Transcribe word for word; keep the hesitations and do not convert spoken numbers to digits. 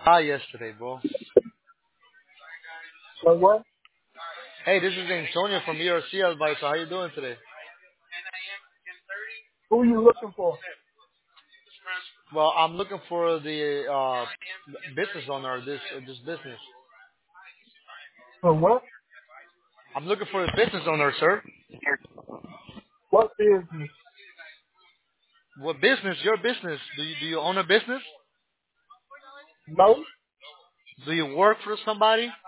Hi yesterday, bro. So what? Hey, this is Antonio from E R C Advisor. How you doing today? Who are you looking for? Well, I'm looking for the uh, business owner of this of this business. For what? I'm looking for a business owner, sir. What business? What business? Your business. Do you do you own a business? No? Do you work for somebody?